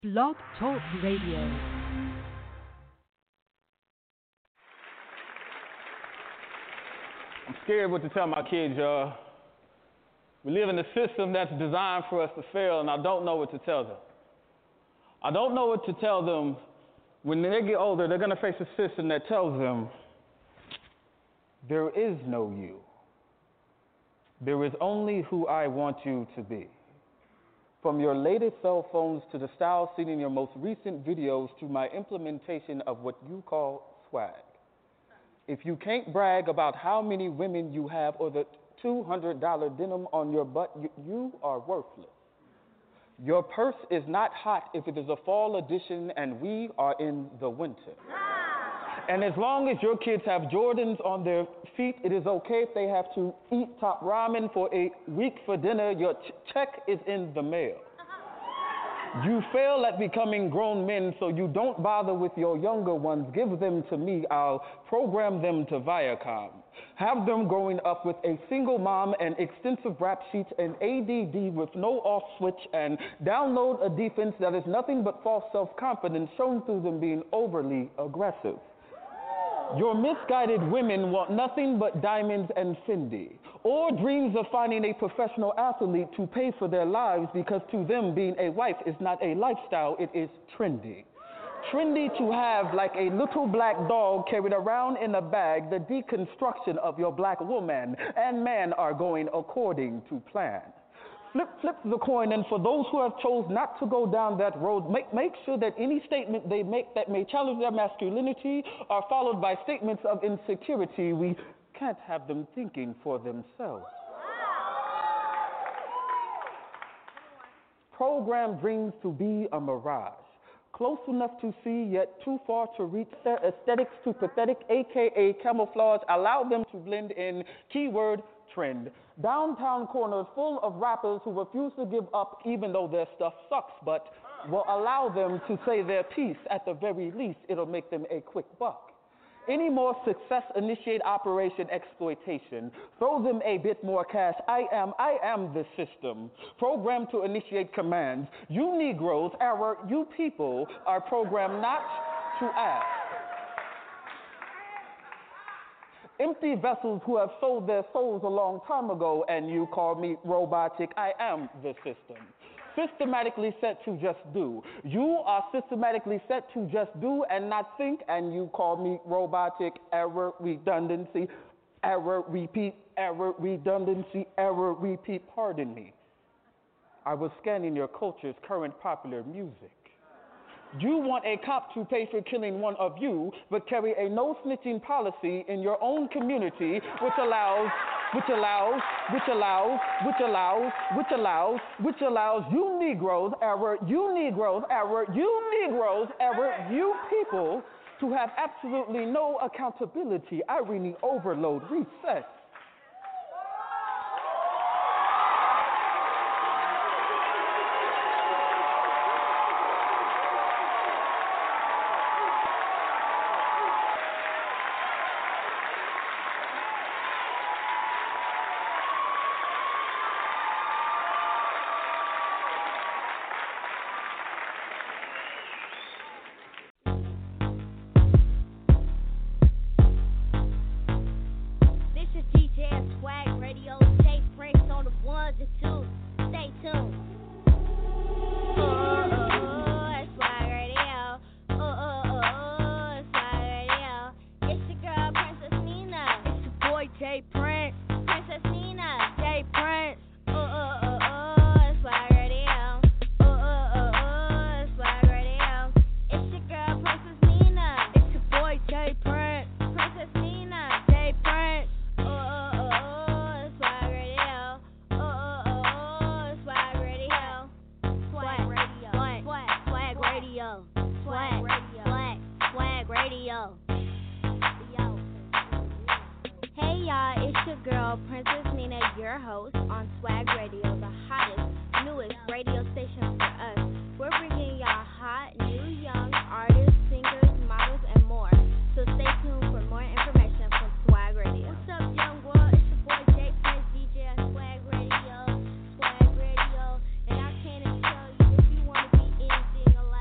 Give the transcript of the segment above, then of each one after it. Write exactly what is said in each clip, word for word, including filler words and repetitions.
Blog Talk Radio. I'm scared what to tell my kids, y'all. We live in a system that's designed for us to fail, and I don't know what to tell them. I don't know what to tell them. When they get older, they're going to face a system that tells them, there is no you. There is only who I want you to be. From your latest cell phones to the style seen in your most recent videos to my implementation of what you call swag. If you can't brag about how many women you have or the two hundred dollars denim on your butt, you, you are worthless. Your purse is not hot if it is a fall edition and we are in the winter. And as long as your kids have Jordans on their feet, it is okay if they have to eat top ramen for a week for dinner. Your ch- check is in the mail. You fail at becoming grown men, so you don't bother with your younger ones. Give them to me. I'll program them to Viacom. Have them growing up with a single mom and extensive rap sheets and A D D with no off switch and download a defense that is nothing but false self-confidence shown through them being overly aggressive. Your misguided women want nothing but diamonds and Fendi, or dreams of finding a professional athlete to pay for their lives because to them being a wife is not a lifestyle, it is trendy. Trendy to have like a little black dog carried around in a bag. The deconstruction of your black woman and man are going according to plan. Flip, flip the coin, and for those who have chose not to go down that road, make, make sure that any statement they make that may challenge their masculinity are followed by statements of insecurity. We can't have them thinking for themselves. Program dreams to be a mirage. Close enough to see, yet too far to reach. Their aesthetics too pathetic, A K A camouflage. Allow them to blend in. Keyword, trend. Downtown corners full of rappers who refuse to give up even though their stuff sucks, but will allow them to say their piece. At the very least, it'll make them a quick buck. Any more success initiate operation exploitation. Throw them a bit more cash. I am, I am the system. Programmed to initiate commands. You Negroes, error, you people are programmed not to ask. Empty vessels who have sold their souls a long time ago, and you call me robotic. I am the system. Systematically set to just do. You are systematically set to just do and not think, and you call me robotic. Error, redundancy, error, repeat, error, redundancy, error, repeat. Pardon me. I was scanning your culture's current popular music. You want a cop to pay for killing one of you, but carry a no-snitching policy in your own community, which allows, which allows, which allows, which allows, which allows, which allows you Negroes, error, you Negroes, error, you Negroes, error, you people, to have absolutely no accountability. Irony overload, reset. Swag Radio, and I can't tell you if you want to be anything alike.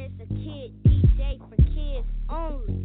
It's a kid D J for kids only.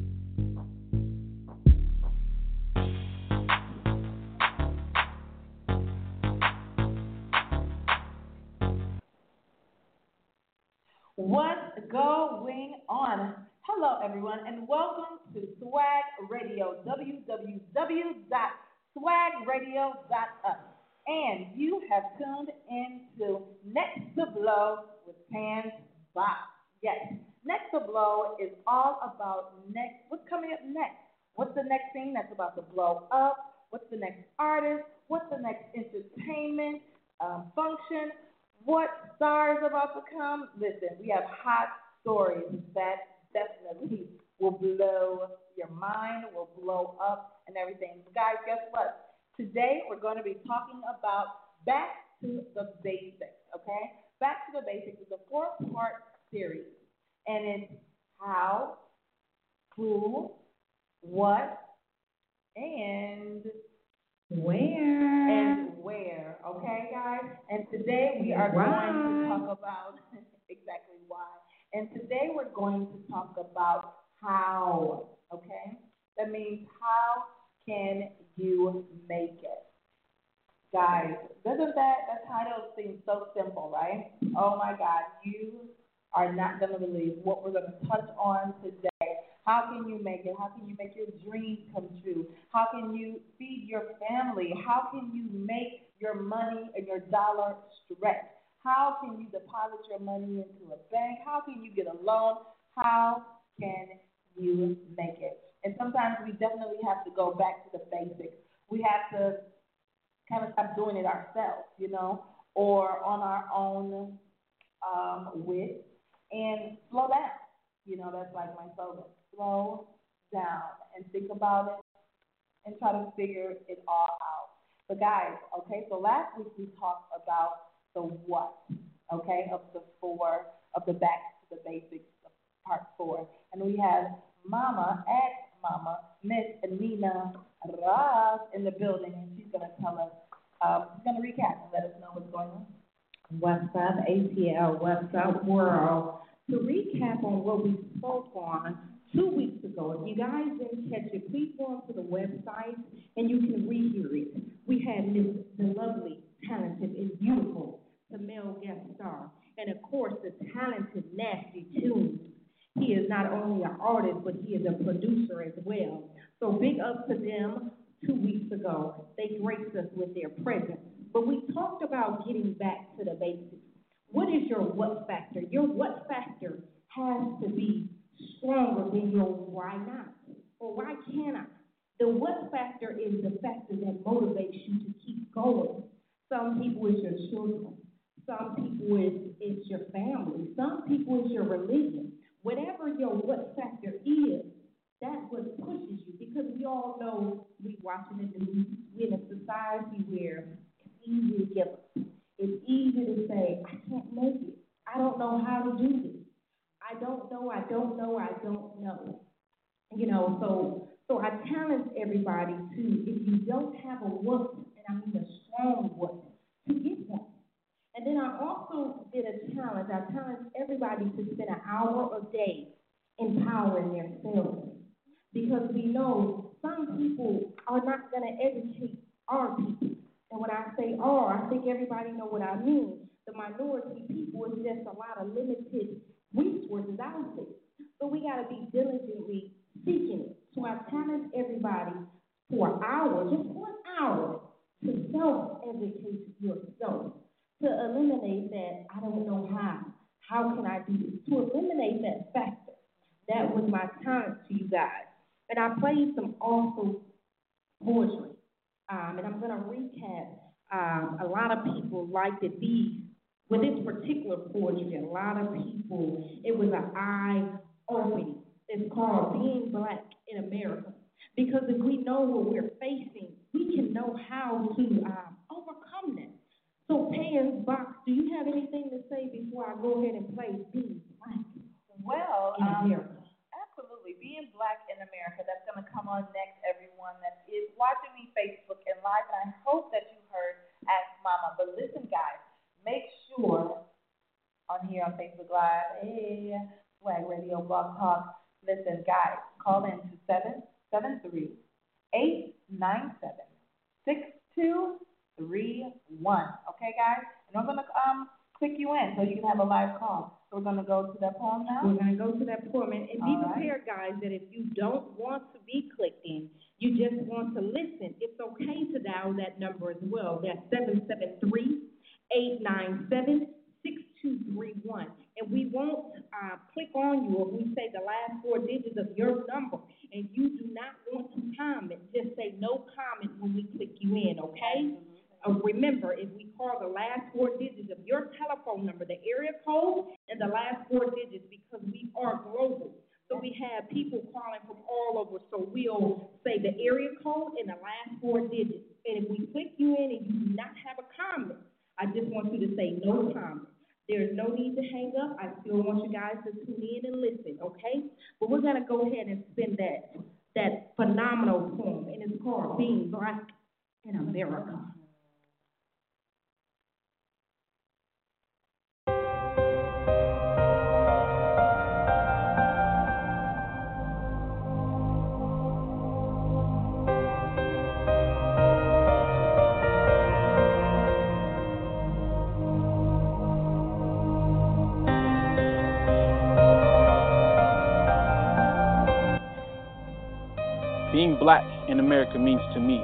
What's going on? Hello, everyone, and welcome to Swag Radio, w w w dot swag radio dot u s. And you have tuned into Next to Blow with Pam Box. Yes, Next to Blow is all about next. What's coming up next? What's the next thing that's about to blow up? What's the next artist? What's the next entertainment um, function? What stars about to come? Listen, we have hot stories that definitely will blow your mind, will blow up and everything. So guys, guess what? Today we're going to be talking about Back to the Basics, okay? Back to the Basics is a four-part series, and it's how, who, what, and where. And where, okay, guys? And today we are why. going to talk about exactly why. And today we're going to talk about how, okay? That means how can you make it? Guys, doesn't that, that title seem so simple, right? Oh my God, you are not going to believe what we're going to touch on today. How can you make it? How can you make your dreams come true? How can you feed your family? How can you make your money and your dollar stretch? How can you deposit your money into a bank? How can you get a loan? How can you make it? And sometimes we definitely have to go back to the basics. We have to kind of stop doing it ourselves, you know, or on our own um, wit and slow down. You know, that's like my slogan. Slow down and think about it and try to figure it all out. But guys, okay, so last week we talked about the what, okay, of the four, of the back to the basics, part four. And we have Mama, ex-Mama, Miss Nina Ross in the building, and she's going to tell us, um, she's going to recap and let us know what's going on. What's up, A T L? What's up, world? To recap on what we spoke on two weeks ago, if you guys didn't catch it, please go onto the website and you can rehear it. We had Miss the lovely, talented, and beautiful Tamel guest star, and of course the talented Nasty Tunes. He is not only an artist, but he is a producer as well. So big up to them. Two weeks ago, they graced us with their presence. But we talked about getting back to the basics. What is your what factor? Your what factor has to be stronger than your why not or why can't I. The what factor is the factor that motivates you to keep going. Some people it's your children. Some people it's, it's your family. Some people it's your religion. Whatever your what factor is, that's what pushes you, because we all know we watching the news. We're in a society where it's easy to give up. It's easy to say, I can't make it. I don't know how to do this. I don't know, I don't know, I don't know. You know, so so I challenge everybody to, if you don't have a what, and I mean a strong what, to get one. And then I also did a challenge. I challenged everybody to spend an hour a day empowering themselves. Because we know some people are not going to educate our people. And when I say our, I think everybody know what I mean. The minority people is just a lot of limited resources out there. So we got to be diligently seeking it. So I challenge everybody for an hour, just one hour, to self-educate yourself. To eliminate that, I don't know how. How can I do this? To eliminate that factor. That was my challenge to you guys. And I played some awesome poetry. Um, and I'm going to recap. Um, a lot of people liked it. These, with this particular poetry, a lot of people, it was an eye-opening. It's called Being Black in America. Because if we know what we're facing, we can know how to um, overcome that. So, Pam Box, do you have anything to say before I go ahead and play Being Black well, in um, America? Absolutely. Being Black in America, that's going to come on next, everyone that is watching me Facebook and live, and I hope that you heard Ask Mama. But listen, guys, make sure on here on Facebook Live, hey, Swag Radio Blog Talk. Listen, guys, call in to seven seven three, eight nine seven, six two three one. Okay, guys? And I'm going to um click you in so you can have a live call. So we're going to go to that poem now? We're going to go to that poem. And, and be All prepared, right. guys, that if you don't want to be clicked in, you just want to listen, it's okay to dial that number as well. That's seven seven three, eight nine seven, six two three one. And we won't uh, click on you if we say the last four digits of your number and you do not want to comment. Just say no comment when we click you in, okay? Uh, remember, if we call the last four digits of your telephone number, the area code, and the last four digits, because we are global. So we have people calling from all over, so we'll say the area code and the last four digits. And if we click you in and you do not have a comment, I just want you to say no comment. There's no need to hang up. I still want you guys to tune in and listen, okay? But we're going to go ahead and spin that, that phenomenal poem, and it's called Being Black in America. Being black in America means to me,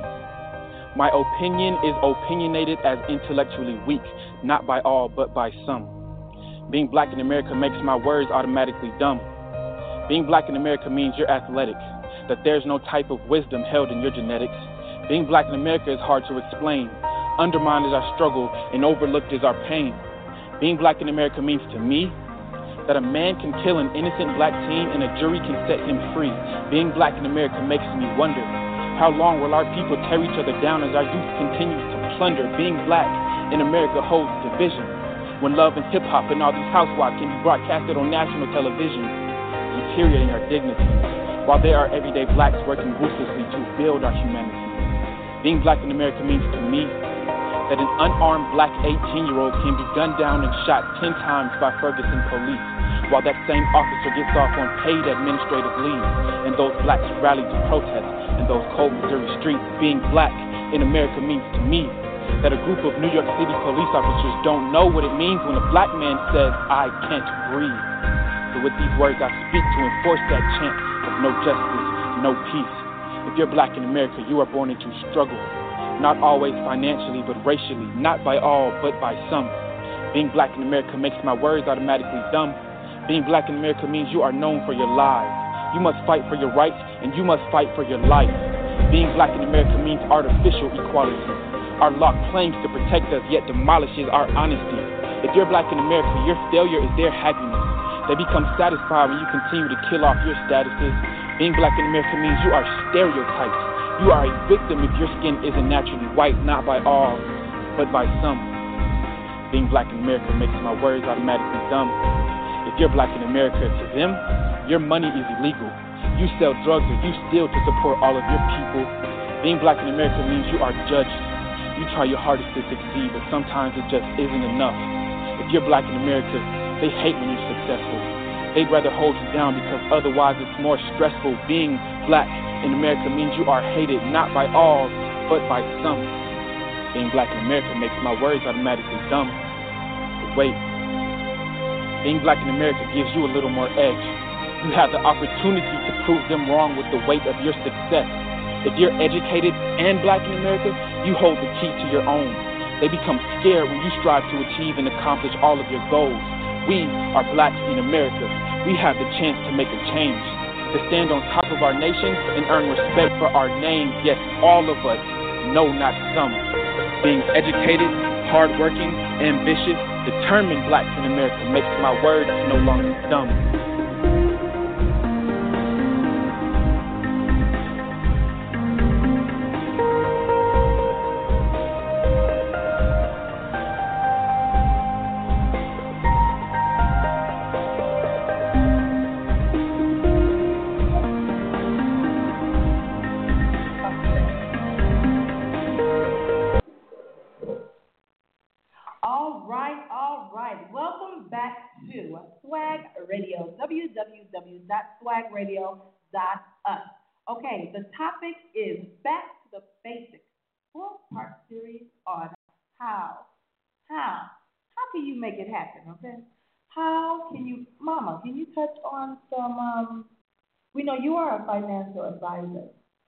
my opinion is opinionated as intellectually weak, not by all, but by some. Being black in America makes my words automatically dumb. Being black in America means you're athletic, that there's no type of wisdom held in your genetics. Being black in America is hard to explain. Undermined is our struggle and overlooked is our pain. Being black in America means to me that a man can kill an innocent black teen and a jury can set him free. Being black in America makes me wonder, how long will our people tear each other down as our youth continues to plunder? Being black in America holds division, when love and hip-hop and all these housewives can be broadcasted on national television, deteriorating our dignity, while there are everyday blacks working ruthlessly to build our humanity. Being black in America means to me that an unarmed black eighteen-year-old can be gunned down and shot ten times by Ferguson police, while that same officer gets off on paid administrative leave, and those blacks rally to protest in those cold Missouri streets. Being black in America means to me that a group of New York City police officers don't know what it means when a black man says, "I can't breathe." So with these words I speak to enforce that chant of no justice, no peace. If you're black in America, you are born into struggle. Not always financially, but racially, not by all, but by some. Being black in America makes my words automatically dumb. Being black in America means you are known for your lies. You must fight for your rights, and you must fight for your life. Being black in America means artificial equality. Our law claims to protect us, yet demolishes our honesty. If you're black in America, your failure is their happiness. They become satisfied when you continue to kill off your statuses. Being black in America means you are stereotyped. You are a victim if your skin isn't naturally white, not by all, but by some. Being black in America makes my words automatically dumb. If you're black in America, to them, your money is illegal. You sell drugs or you steal to support all of your people. Being black in America means you are judged. You try your hardest to succeed, but sometimes it just isn't enough. If you're black in America, they hate when you're successful. They'd rather hold you down because otherwise it's more stressful. Being black in America means you are hated not by all, but by some. Being black in America makes my words automatically dumb. But wait, being black in America gives you a little more edge. You have the opportunity to prove them wrong with the weight of your success. If you're educated and black in America, you hold the key to your own. They become scared when you strive to achieve and accomplish all of your goals. We are black in America. We have the chance to make a change, to stand on top of our nation and earn respect for our name. Yes, all of us, no, not some. Being educated, hardworking, ambitious, determined blacks in America makes my words no longer dumb. All right, all right. Welcome back to Swag Radio, w w w dot swag radio dot us. Okay, the topic is Back to the Basics, four-part series on how. How? How can you make it happen, okay? How can you, Mama, can you touch on some, um, we know you are a financial advisor.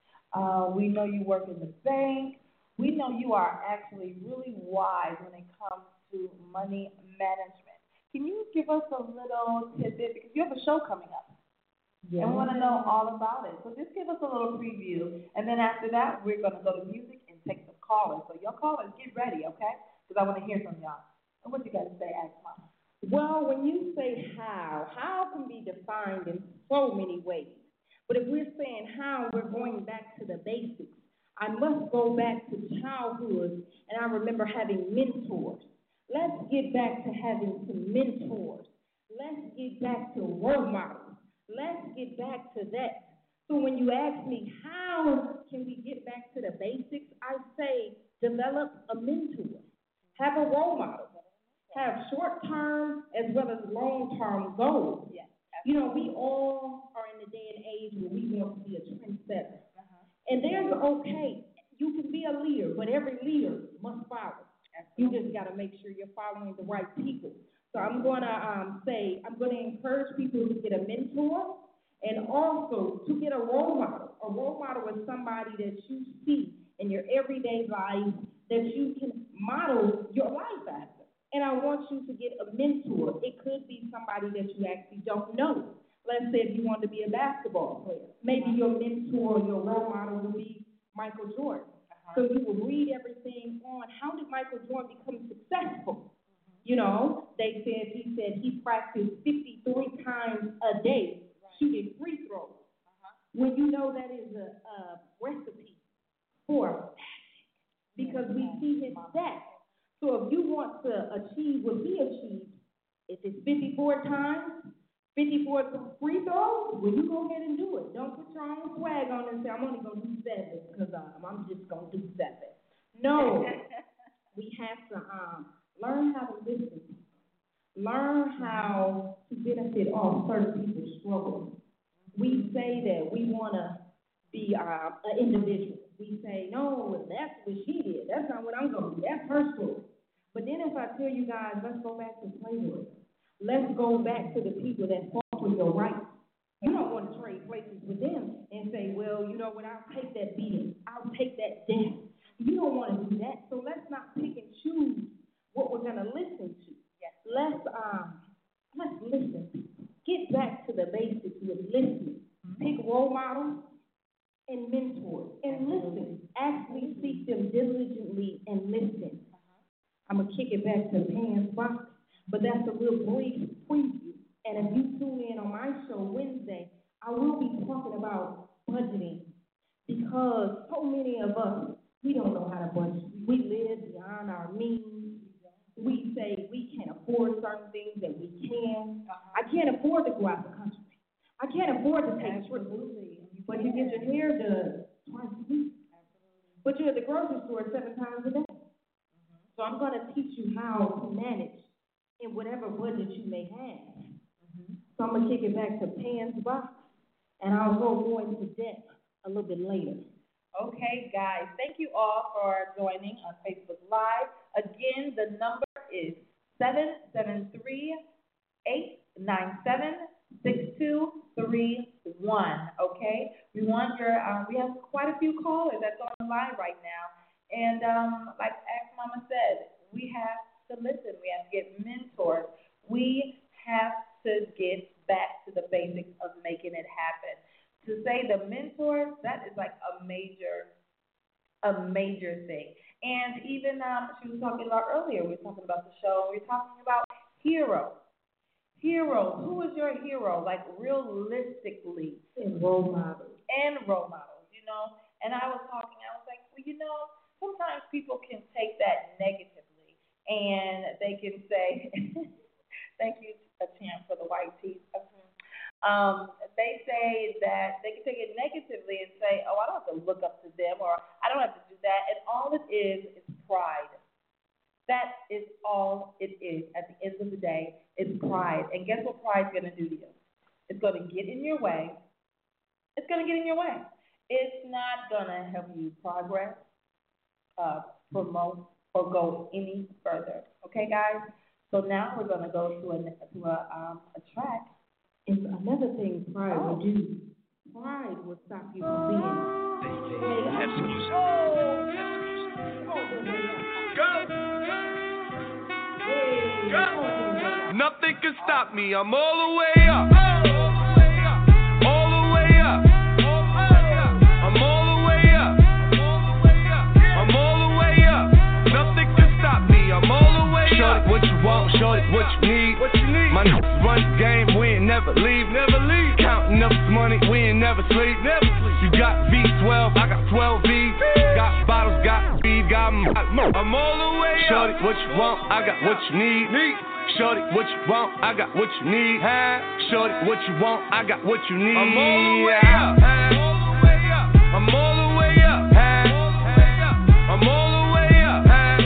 Uh, we know you work in the bank. We know you are actually really wise when it comes to money management. Can you give us a little tidbit? Because you have a show coming up. Yeah. And we want to know all about it. So just give us a little preview. And then after that, we're going to go to music and take some callers. So your callers, get ready, okay? Because I want to hear from y'all. And what you got to say, Ask Mama? Well, when you say how, how can be defined in so many ways. But if we're saying how, we're going back to the basics. I must go back to childhood, and I remember having mentors. Let's get back to having some mentors. Let's get back to role models. Let's get back to that. So when you ask me, how can we get back to the basics, I say develop a mentor. Have a role model. Have short-term as well as long-term goals. Yes, you know, we all are in the day and age where we want to be a trendsetter. Uh-huh. And there's okay, you can be a leader, but every leader must follow. Absolutely. You just got to make sure you're following the right people. So I'm going to um, say, I'm going to encourage people to get a mentor and also to get a role model. A role model is somebody that you see in your everyday life that you can model your life after. And I want you to get a mentor. It could be somebody that you actually don't know. Let's say if you want to be a basketball player. Maybe your mentor or your role model will be Michael Jordan. Uh-huh. So you will read everything on how did Michael Jordan become successful. Mm-hmm. You know, they said he said he practiced fifty-three times a day right. shooting free throws. Uh-huh. When you know that is a, a recipe for magic because we see his stats. So if you want to achieve what he achieved, if it's fifty-four times, fifty-four free throws, well, you go ahead and do it. Don't put your own swag on and say, I'm only going to do seven because um, I'm just going to do seven. No, we have to um, learn how to listen. Learn how to benefit off certain people's struggles. We say that we want to be uh, an individual. We say, no, that's what she did. That's not what I'm going to do. That's her story. But then if I tell you guys, let's go back to slavery. Let's go back to the people that fought for your rights. You don't want to trade places with them and say, well, you know what, I'll take that beating. I'll take that death. You don't want to do that. So let's not pick and choose what we're going to listen to. Yes. Let's, um, let's listen. Get back to the basics with listening. Pick role models and mentors and listen. Actually seek them diligently and listen. I'm going to kick it back to Pan's Box, but that's a real brief preview. And if you tune in on my show Wednesday, I will be talking about budgeting because so many of us, we don't know how to budget. We live beyond our means. We say we can't afford certain things that we can. I can't afford to go out the country. I can't afford to take trips. But you get your hair done twice a week. But you're at the grocery store seven times a day. So I'm going to teach you how to manage in whatever budget you may have. Mm-hmm. So I'm going to kick it back to Pan's Box, and I'll go more into depth a little bit later. Okay, guys, thank you all for joining on Facebook Live. Again, the number is seven seven three, eight nine seven, six two three one, okay? We want your, uh, we have quite a few callers that's on the line right now. And um, like Ask Mama said, we have to listen. We have to get mentors. We have to get back to the basics of making it happen. To say the mentors, that is like a major, a major thing. And even um, she was talking about earlier, we were talking about the show, we were talking about heroes. Heroes. Who is your hero? Like realistically. And role models. And role models, you know. And I was talking, I was like, well, you know, sometimes people can take that negatively, and they can say, thank you, Champ, for the white teeth. Um, they say that they can take it negatively and say, oh, I don't have to look up to them, or I don't have to do that. And all it is is pride. That is all it is. At the end of the day, it's pride. And guess what pride's going to do to you? It's going to get in your way. It's going to get in your way. It's not going to help you progress, uh, promote, or go any further. Okay, guys? So now we're going to go to a, to a, um, a track. And another thing pride Oh. will do, pride will stop you from being Exclusive. Nothing can stop me. I'm all the way up. All the way up. I'm all the way up. I'm all the way up. Nothing can stop me. I'm all the way up. Shorty, what you want? Shorty, what you need? What you need? My niggas run the game. We ain't never leave. Never leave. Counting up this money. We ain't never sleep. Never sleep. You got V twelve. I got twelve V's. Got bottles. Got weed. Got m- I'm all the way up. Shorty, what you want? I got what you need. Need. Shorty, what you want? I got what you need. Shorty, what you want? I got what you need. I'm all the way up. I'm all the way up. I'm all the way up.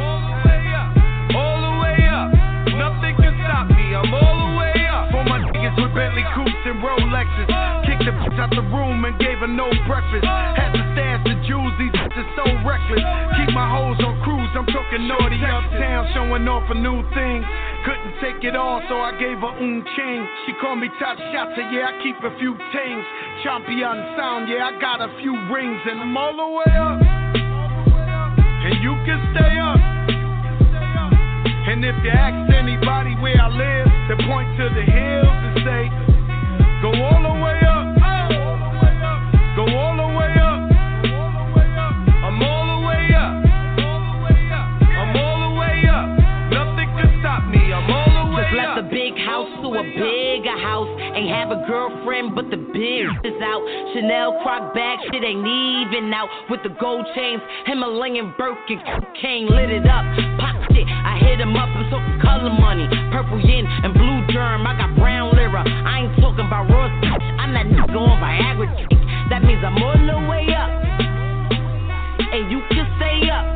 All the way up. Nothing can stop me. I'm all the way up. For my niggas with Bentley Coupes and Rolexes. Kicked the bitch out the room and gave her no breakfast. Had to stash the jewels, these bitches so reckless. Keep my hoes on cruise, I'm talking naughty uptown, showing off a new thing. Couldn't take it all, so I gave her un king. She called me top shotter, yeah, I keep a few things. Champion sound, yeah, I got a few rings. And I'm all the way up, and you can stay up. And if you ask anybody where I live, they point to the hills and say, go all the way up. Go all the way up. I'm all the way up. I'm all the way up. Nothing can stop me. I'm all the way up. Just left a big house to a bigger house. Ain't have a girlfriend, but the beard is out. Chanel croc bag, shit ain't even out. With the gold chains, Himalayan Birkin, cocaine lit it up. Pop shit, I hit him up. I'm talking color money, purple yin and blue germ. I got brown lira. I ain't talking about Ross. I'm that nigga on Viagra. That means I'm all the way up, and you can stay up.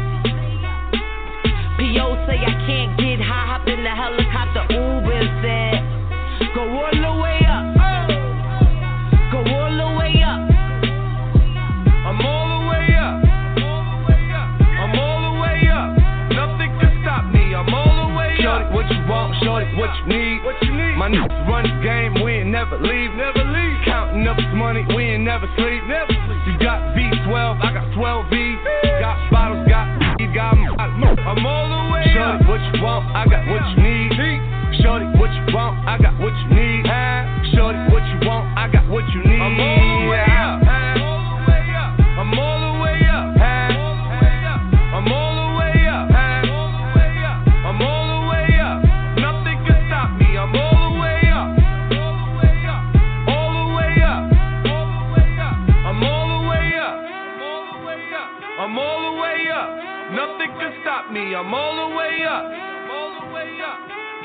P O say I can't get high, hop in the helicopter, Uber said, go all the way up, go all the way up. I'm all the way up, I'm all the way up. Nothing can stop me, I'm all the way up. Shorty, what you want? Shorty, what you need? What you need? My niggas run the game, we ain't never leave, never leave. Counting up this money, we ain't never sleep, never sleep. You got V twelve, I got twelve V's. Got bottles, got weed, got m- I'm all the way up. Shorty, what you want? I got what you need. Shorty, what you want? I got what you need. Shorty, what you want? I got what you need. I'm all the way up. I'm all the way up. I'm all the way up. I'm all the way up. Nothing can stop me. I'm all the way up. All the way up. I'm all the way up. I'm all the way up. Nothing can stop me. I'm all the way up. I'm all the way up.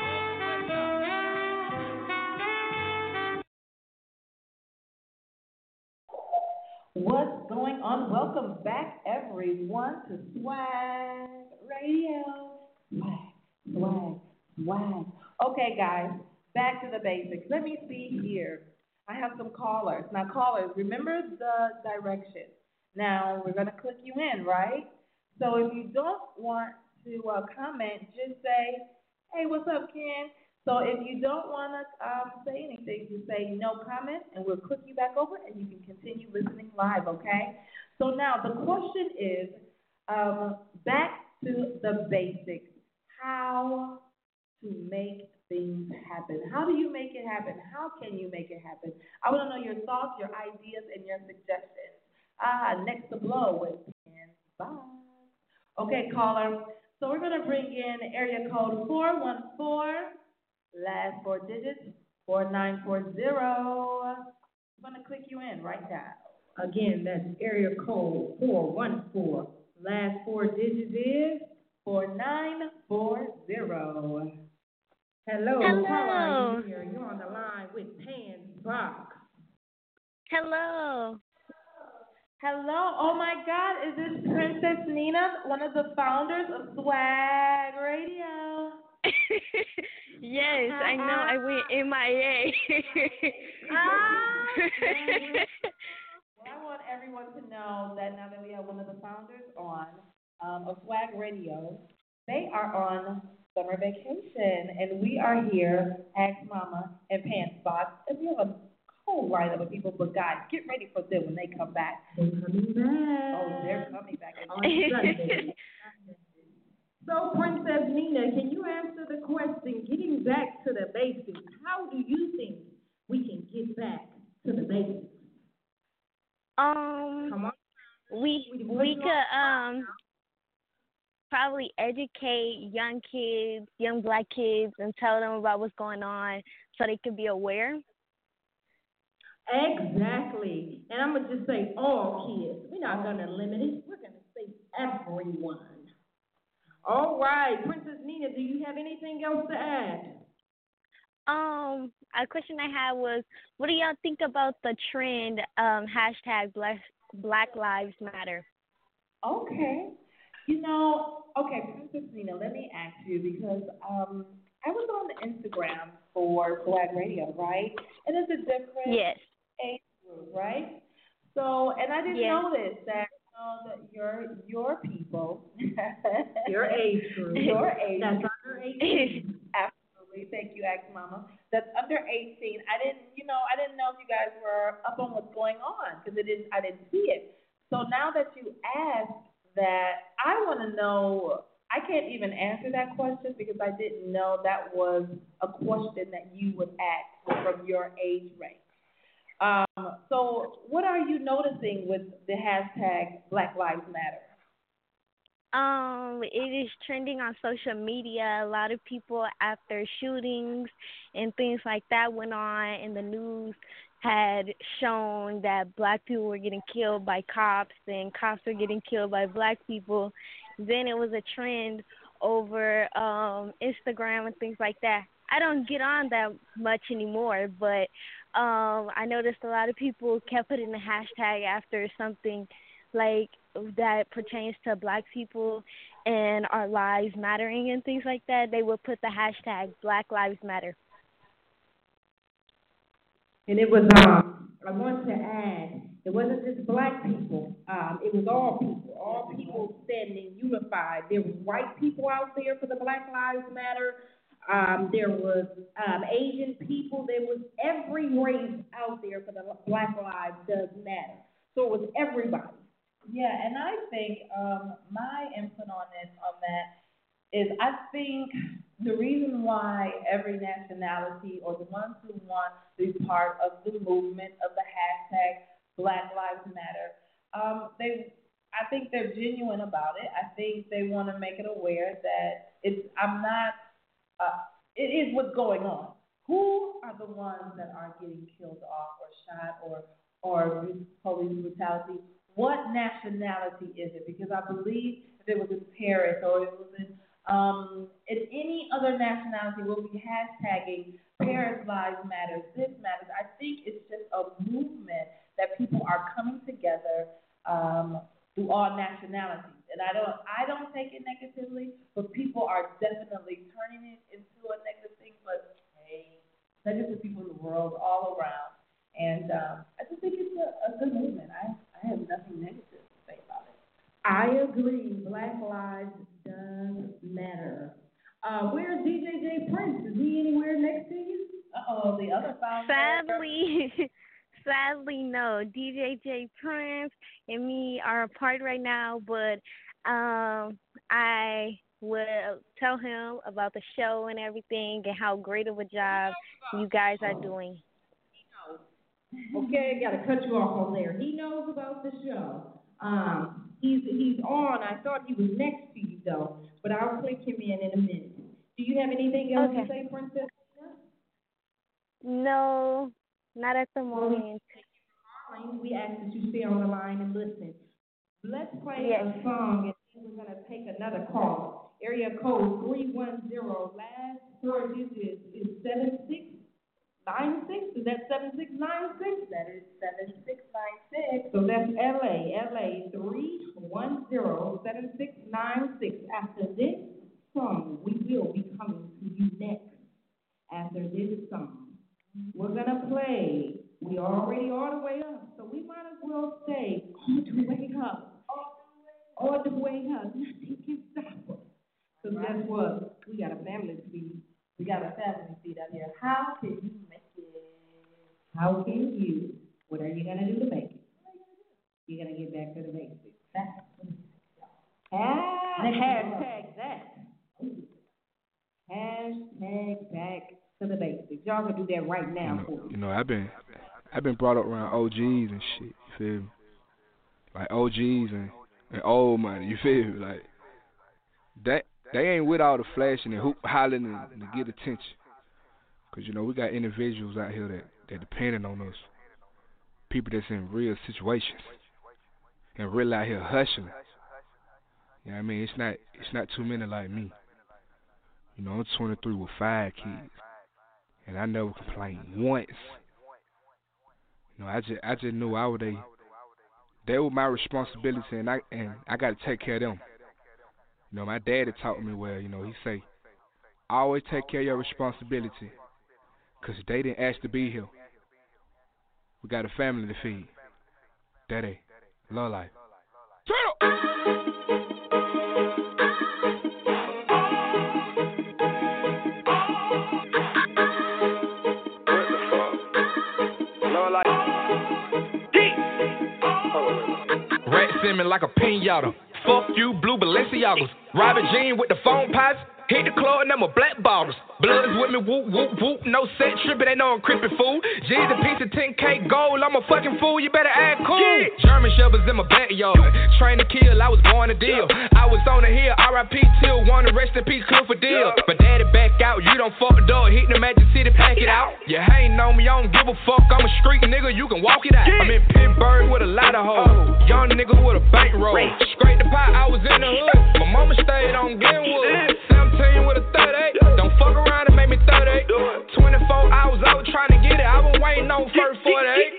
What's going on? Welcome back, everyone, to Swag Radio. Swag, swag, swag. Okay, guys, back to the basics. Let me see here. I have some callers. Now, callers, remember the direction. Now, we're going to click you in, right? So if you don't want to uh, comment, just say, hey, what's up, Ken? So if you don't want to um, say anything, just say no comment, and we'll click you back over, and you can continue listening live, okay? So now the question is, um, back to the basics, how to make things happen. How do you make it happen? How can you make it happen? I want to know your thoughts, your ideas, and your suggestions. Ah, next to blow with Ken Bob. Okay, caller. So we're going to bring in area code four one four, last four digits, four nine four zero. I'm going to click you in right now. Again, that's area code four one four. Last four digits is four nine four zero. hello. Hello. How are you here? You're on the line with Pan Box. Hello. Hello. Oh, my God. Is this Princess Nina, one of the founders of Swag Radio? Yes, I know. I went M I A. Ah, well, I want everyone to know that now that we have one of the founders on um, of Swag Radio, they are on summer vacation, and we are here, Ask Mama and Pants Box, and we have a whole lineup of people. But guys, get ready for them when they come back. They're coming back. Oh, they're coming back. On Sunday. So, Princess Nina, can you answer the question, getting back to the basics, how do you think we can get back to the basics? Um, Come on. we we could um probably educate young kids, young black kids, and tell them about what's going on so they can be aware. Exactly. And I'm going to just say all kids. We're not going to limit it. We're going to say everyone. All right. Princess Nina, do you have anything else to add? Um, a question I had was, what do y'all think about the trend um hashtag Black Black Lives Matter? Okay. You know, okay, Princess Nina, let me ask you because um, I was on Instagram for Swag Radio, right? And it's a different Yes. age group, right? So, and I didn't Yes. notice that, you know, that your your people, Your age group. your age, That's under eighteen. absolutely. Thank you, Ask Mama. That's under eighteen. I didn't, you know, I didn't know if you guys were up on what's going on because it didn't, I didn't see it. So now that you asked that, I want to know. I can't even answer that question because I didn't know that was a question that you would ask from your age range. Um, so what are you noticing with the hashtag Black Lives Matter? Um, it is trending on social media. A lot of people, after shootings and things like that went on in the news, had shown that black people were getting killed by cops and cops were getting killed by black people. Then it was a trend over um, Instagram and things like that. I don't get on that much anymore, but um, I noticed a lot of people kept putting the hashtag after something like that pertains to black people and our lives mattering and things like that. They would put the hashtag Black Lives Matter. And it was, um, I want to add, it wasn't just black people. Um, it was all people, all people standing unified. There was white people out there for the Black Lives Matter. Um, there was um, Asian people. There was every race out there for the Black Lives Does Matter. So it was everybody. Yeah, and I think um, my input on this, on that, is I think the reason why every nationality or the ones who want to be part of the movement of the hashtag Black Lives Matter, um, they, I think they're genuine about it. I think they want to make it aware that it's, I'm not, uh, it is what's going on. Who are the ones that are getting killed off or shot or, or police brutality? What nationality is it? Because I believe if it was in Paris or it was in um, in any other nationality, we'll be hashtagging Paris Lives Matter, this matters. I think it's just a movement that people are coming together um, through all nationalities. And I don't I don't take it negatively, but people are definitely turning it into a negative thing. But hey, negative people in the world all around. And um, I just think it's a, a good movement. I, I have nothing negative to say about it. I agree. Black Lives Does Matter. Uh, where's D J J Prince? Is he anywhere next to you? Uh-oh, the other founder. Sadly, sadly, no. D J J Prince and me are apart right now, but um, I will tell him about the show and everything and how great of a job you guys are doing. Okay, I got to cut you off on there. He knows about the show. Um, he's he's on. I thought he was next to you, though, but I'll click him in in a minute. Do you have anything else Okay. to say, Princess? No, not at the moment. We ask that you stay on the line and listen. Let's play Yes. a song, and then we're going to take another call. Area code three one zero, last four digits is seven six nine six. Is that seven six nine six? That is seven six nine six. So that's L A. L A three one zero, seven six nine six. After this song, we will be coming to say we already all the way up, so we might as well stay all the way up. All the way up. Nothing can stop us. Because Right. guess what? We got a family to feed. We got a family seat out here. How can you make it? How can you? What are you going to do to make it? You're going to get back to the basics. That's Ah, Next hashtag that. Hashtag back to the basics. Y'all gonna do that right You now know, for me. you know, I've been I've been brought up around O Gs and shit. You feel me? Like O Gs and, and old money. You feel me? Like that. They ain't with all the flashing and hoop hollering and, and to get attention. Cause you know we got individuals out here that that depending on us. People that's in real situations and really out here hustling. You know what I mean? It's not it's not too many like me. You know, I'm twenty-three with five kids, and I never complained once. You know, I just I just knew I was they they were my responsibility, and I and I got to take care of them. You know, my daddy taught me well. You know, he say, always take care of your responsibility, cause they didn't ask to be here. We got a family to feed. Daddy, love life. Turn up. Rat simming like a pinata. Fuck you, blue Balenciagas. Robert Jean with the phone pots. Hit the club and them a black bottles. Bloods with me, whoop, whoop, whoop. No set trippin', they know I'm crippin' fool. G's a piece of ten K gold. I'm a fucking fool, you better act cool. Yeah. German shepherds in my backyard. Train to kill, I was born to deal. I was on the hill, R I P till one, rest in peace, Clifford Deal. But daddy back out, you don't fuck the door. Hit the Magic City, pack it out. You hatin' on me, I don't give a fuck. I'm a street nigga, you can walk it out. I'm in Pittsburgh with a lot of hoes. Young nigga with a bankroll. Scrape the pot, I was in the hood. My mama stayed on Glenwood. seventeen with a thirty-eight. Don't fuck around and make me thirty-eight. twenty-four hours, I was trying to get it. I was waiting on first forty-eight.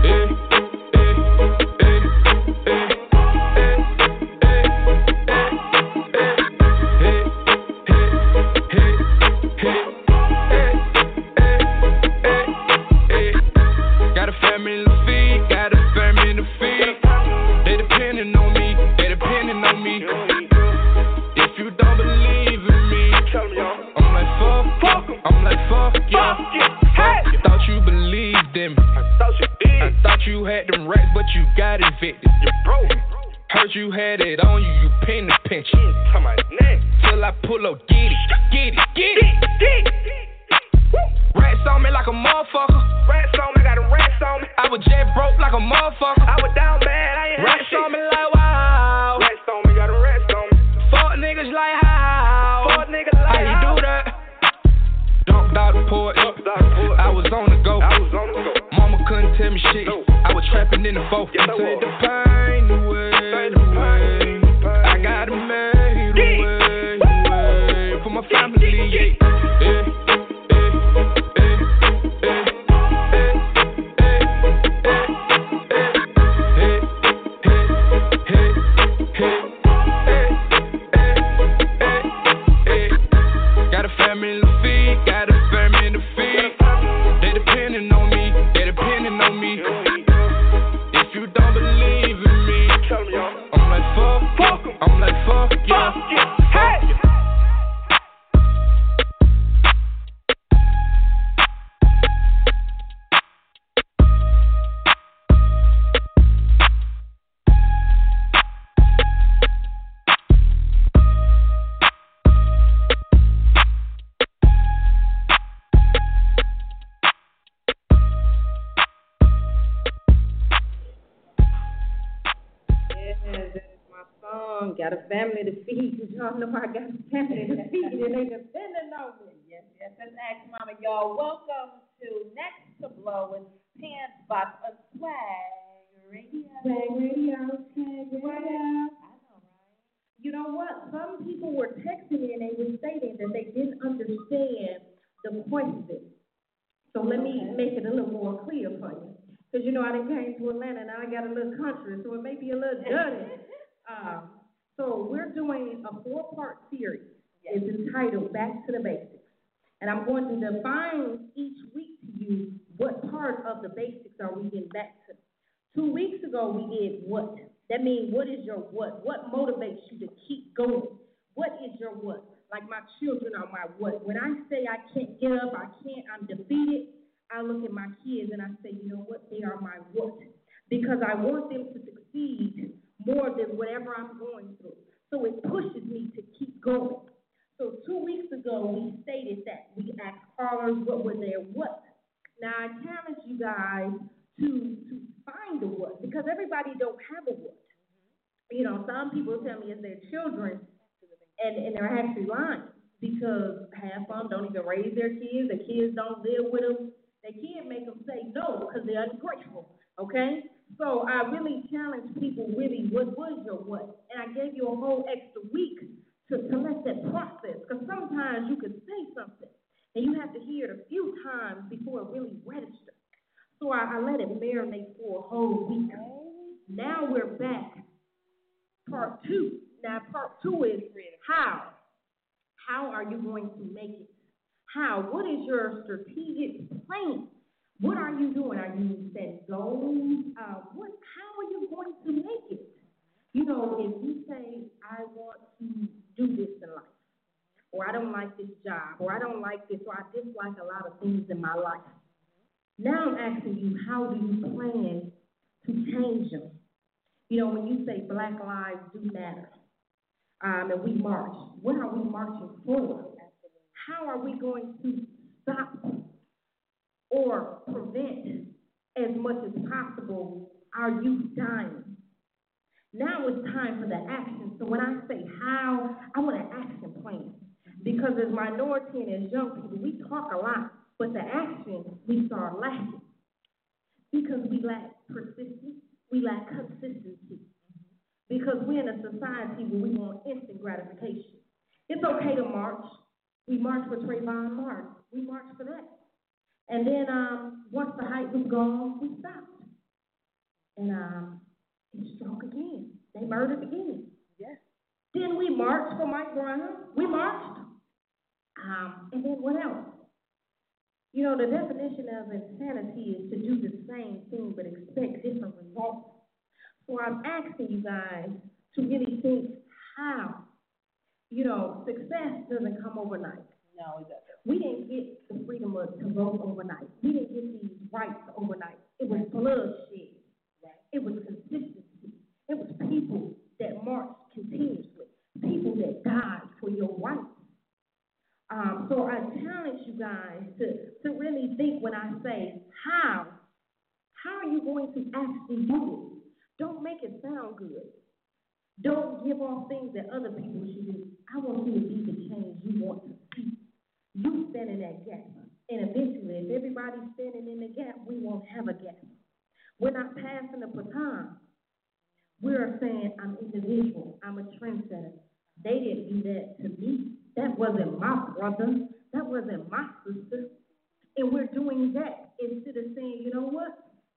Got a family to feed, got a family to feed. They depending on me, they depending on me. If you don't believe in me, I'm like fuck, I'm like fuck yeah. Hey. Thought you believed in me. I thought you did. I thought you had them rats, but you got evicted. You broke. Heard you had it on you, you pin the pension. Till I pull up, get it, get it, get it, get it. Rats on me like a motherfucker. Rats on me, got a rats on me. I was jet broke like a motherfucker. I was down bad, I ain't rats on me like wow. Rats on me, got a rats on me. Fuck niggas like how? Fuck niggas like how? How you do that? Dumped out the port. I was on the go. I was on the go. Mama couldn't tell me shit. No. I was trapping in the boat. Yes, I said the pain away, the way. I got it made away, away. For my family, yeah. yeah. Got a family to feed. Y'all know I got a family to feed, and they depending on me. Yes, yes, that's Ask Mama, y'all. Welcome to Next to Blow with Pants Box of Swag Radio. Swag Radio, Swag Radio. I know, right? You know what? Some people were texting me and they were stating that they didn't understand the question. So let me okay. make it a little more clear for you. Because, you know, I done came to Atlanta and I got a little country, so it may be a little dirty. um, So we're doing a four-part series. Yes. It's entitled Back to the Basics. And I'm going to define each week to you what part of the basics are we getting back to? Two weeks ago, we did what? That means, what is your what? What motivates you to keep going? What is your what? Like my children are my what. When I say I can't get up, I can't, I'm defeated, I look at my kids and I say, you know what? They are my what? Because I want them to succeed more than whatever I'm going through. So it pushes me to keep going. So two weeks ago, we stated that. We asked callers what were their what. Now, I challenge you guys to, to find the what, because everybody don't have a what. You know, some people tell me it's their children, and, and they're actually lying, because half of them don't even raise their kids. The kids don't live with them. Their kids make them say no because they're ungrateful, okay? So I really challenge people, really, what was your what? And I gave you a whole extra week to, to let that process, because sometimes you can say something, and you have to hear it a few times before it really registers. So I, I let it marinate for a whole week. Now we're back, part two. Now part two is how. How are you going to make it? How? What is your strategic plan? What are you doing? Are you setting goals? Uh, what? How are you going to make it? You know, if you say, I want to do this in life, or I don't like this job, or I don't like this, or I dislike a lot of things in my life. Now I'm asking you, how do you plan to change them? You know, when you say Black lives do matter, um, and we march, what are we marching for? How are we going to stop or prevent as much as possible our youth dying? Now it's time for the action. So when I say how, I want an action plan. Because as minority and as young people, we talk a lot, but the action we start lacking. Because we lack persistence, we lack consistency. Because we're in a society where we want instant gratification. It's okay to march. We marched for Trayvon Martin. We marched for that. And then um, once the hype was gone, we stopped. And um, it struck again. They murdered again. Yes. Then we marched for Mike Brown. We marched. Um, and then what else? You know, the definition of insanity is to do the same thing but expect different results. So I'm asking you guys to really think how. You know, success doesn't come overnight. No, it doesn't. We didn't get the freedom of, to vote overnight. We didn't get these rights overnight. It was bloodshed. Right. It was consistency. It was people that marched continuously, people that died for your rights. Um, so I challenge you guys to, to really think when I say how. How are you going to actually do it? Don't make it sound good. Don't give off things that other people should do. I want you to be the change you want to see. You stand in that gap. And eventually, if everybody's standing in the gap, we won't have a gap. We're not passing the baton. We're saying, I'm individual. I'm a trendsetter. They didn't do that to me. That wasn't my brother. That wasn't my sister. And we're doing that instead of saying, you know what?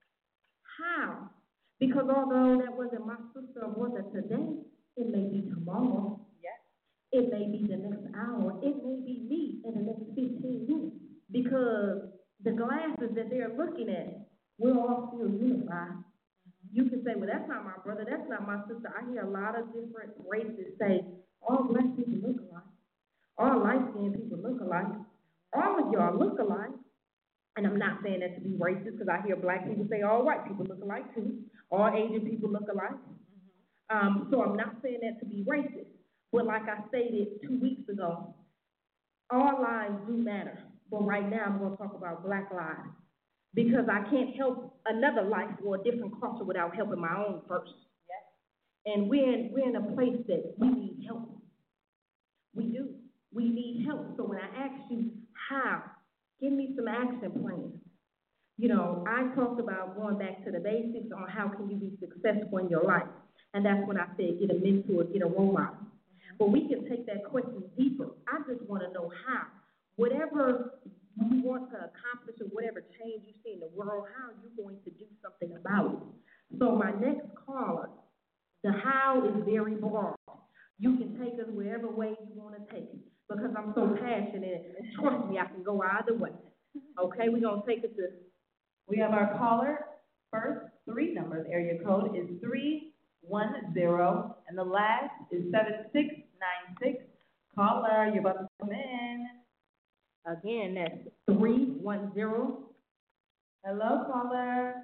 How? Because although that wasn't my sister or brother today, it may be tomorrow. Yes. It may be the next hour. It may be me in the next fifteen minutes. Because the glasses that they're looking at, we're all still unified. Mm-hmm. You can say, well, that's not my brother. That's not my sister. I hear a lot of different races say, all black people look alike. All light-skinned people look alike. All of y'all look alike. And I'm not saying that to be racist, because I hear black people say all white people look alike too. All Asian people look alike. Mm-hmm. Um, so I'm not saying that to be racist. But like I stated two weeks ago, all lives do matter. But right now I'm going to talk about Black lives. Because I can't help another life or a different culture without helping my own first. Yes. And we're in, we're in a place that we need help. We do. We need help. So when I ask you how, give me some action plans. You know, I talked about going back to the basics on how can you be successful in your life. And that's when I said get a mentor, get a role model. Mm-hmm. But we can take that question deeper. I just want to know how. Whatever you want to accomplish or whatever change you see in the world, how are you going to do something about it? So my next caller, the how is very broad. You can take us wherever way you want to take it. Because I'm so passionate, and trust me, I can go either way. Okay, we're going to take it to We have our caller. First three numbers. Area code is three one zero, and the last is seven six nine six. Caller, you're about to come in. Again, that's three one zero. Hello, caller.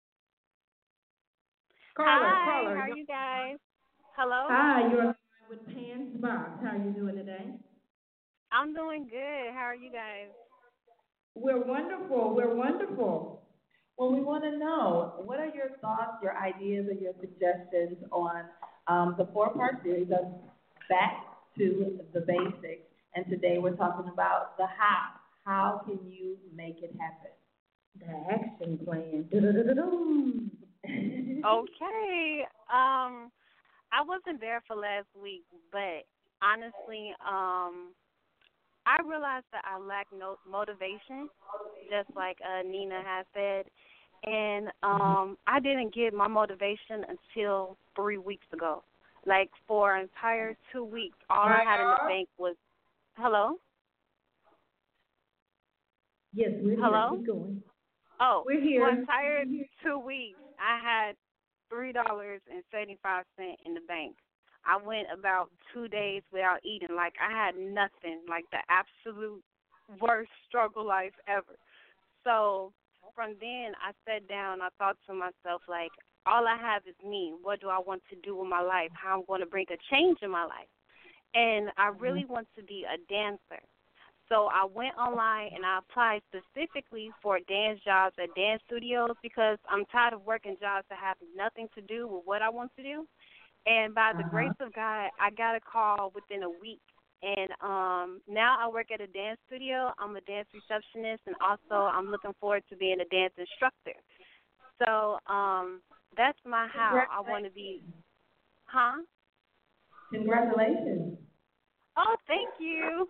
Caller, Hi, caller. how are you guys? Hello? Hi, you're on with Pam's Box. How are you doing today? I'm doing good. How are you guys? We're wonderful. We're wonderful. Well, we want to know, what are your thoughts, your ideas, or your suggestions on um, the four-part series of Back to the Basics? And today we're talking about the how. How can you make it happen? The action plan. Okay. Um, I wasn't there for last week, but honestly, um, I realized that I lack no motivation, just like uh, Nina has said, and um, I didn't get my motivation until three weeks ago. Like for an entire two weeks, all I had in the bank was, hello? Yes, we're Hello? here. Keep going. Oh, We're here. for an entire two weeks, I had three dollars and seventy-five cents in the bank. I went about two days without eating. Like, I had nothing, like the absolute worst struggle life ever. So from then, I sat down, I thought to myself, like, all I have is me. What do I want to do with my life? How I'm going to bring a change in my life? And I really want to be a dancer. So I went online and I applied specifically for dance jobs at dance studios because I'm tired of working jobs that have nothing to do with what I want to do. And by the uh-huh. grace of God, I got a call within a week. And um, now I work at a dance studio. I'm a dance receptionist, and also I'm looking forward to being a dance instructor. So um, that's my how. I want to be, huh? Congratulations. Oh, thank you.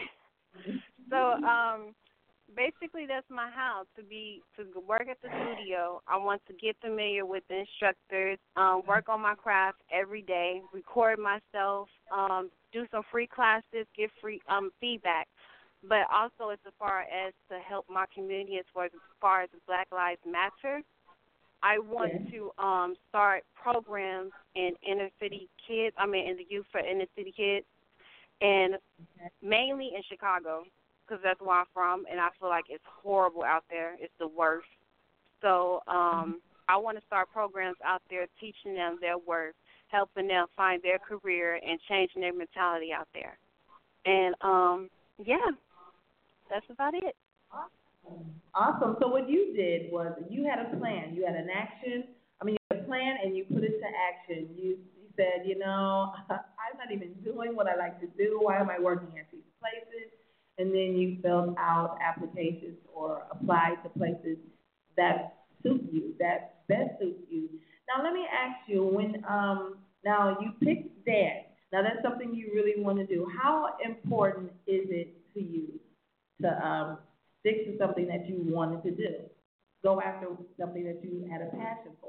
So um, basically, that's my how to be to work at the studio. I want to get familiar with the instructors, um, work on my craft every day, record myself, um, do some free classes, give free um, feedback. But also, as far as to help my community, as far as, as far as Black Lives Matter, I want yes. to um, start programs in inner city kids. I mean, in the youth for inner city kids. And mainly in Chicago, because that's where I'm from, and I feel like it's horrible out there. It's the worst. So um, I want to start programs out there teaching them their worth, helping them find their career, and changing their mentality out there. And, um, yeah, that's about it. Awesome. Awesome. So what you did was you had a plan. You had an action. I mean, you had a plan, and you put it to action. You said, you know, I'm not even doing what I like to do. Why am I working at these places? And then you filled out applications or applied to places that suit you, that best suit you. Now, let me ask you, when um, now you picked dance. Now, that's something you really want to do. How important is it to you to um, stick to something that you wanted to do, go after something that you had a passion for?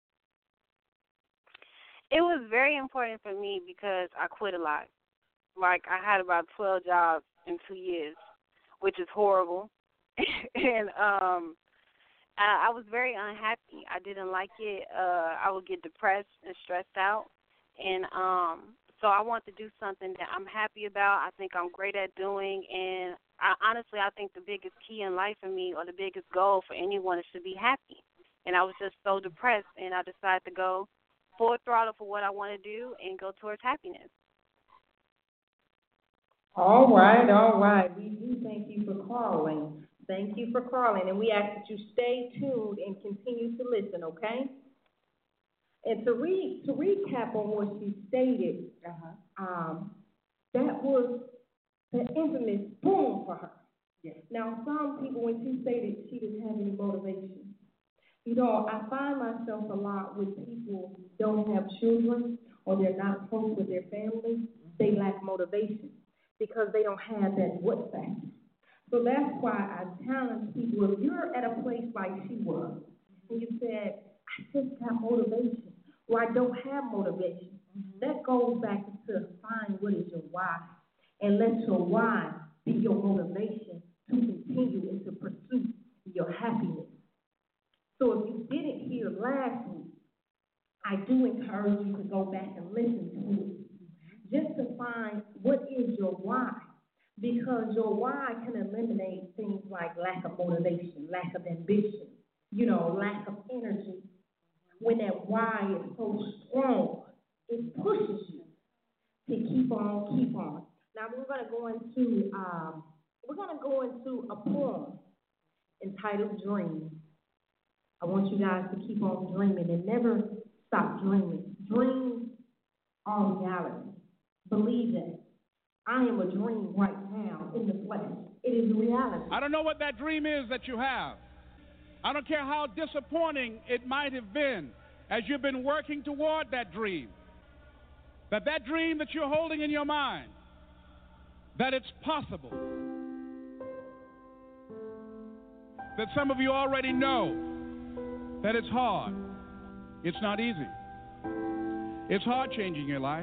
It was very important for me because I quit a lot. Like, I had about twelve jobs in two years, which is horrible. and um, I, I was very unhappy. I didn't like it. Uh, I would get depressed and stressed out. And um, so I want to do something that I'm happy about, I think I'm great at doing. And I, honestly, I think the biggest key in life for me, or the biggest goal for anyone, is to be happy. And I was just so depressed, and I decided to go full throttle for what I want to do and go towards happiness. All right, all right. We do thank you for calling. Thank you for calling, and we ask that you stay tuned and continue to listen, okay? And to re to recap on what she stated, uh-huh. um, that was the infamous boom for her. Yes. Now, some people, when she stated she didn't have any motivation, you know, I find myself a lot with people who don't have children or they're not close with their family. They lack motivation because they don't have that what factor. So that's why I challenge people, if you're at a place like she was, and you said, I just got motivation, or I don't have motivation, mm-hmm. that goes back to find what is your why, and let your why be your motivation to continue and to pursue your happiness. So if you didn't hear last week, I do encourage you to go back and listen to it, just to find what is your why. Because your why can eliminate things like lack of motivation, lack of ambition, you know, lack of energy. When that why is so strong, it pushes you to keep on, keep on. Now we're going to go into um, we're going to go into a poem entitled "Dream." I want you guys to keep on dreaming and never stop dreaming. Dreams are reality. Believe it. I am a dream right now in the flesh. It is reality. I don't know what that dream is that you have. I don't care how disappointing it might have been as you've been working toward that dream. That that dream that you're holding in your mind, that it's possible. That some of you already know that it's hard. It's not easy. It's hard changing your life.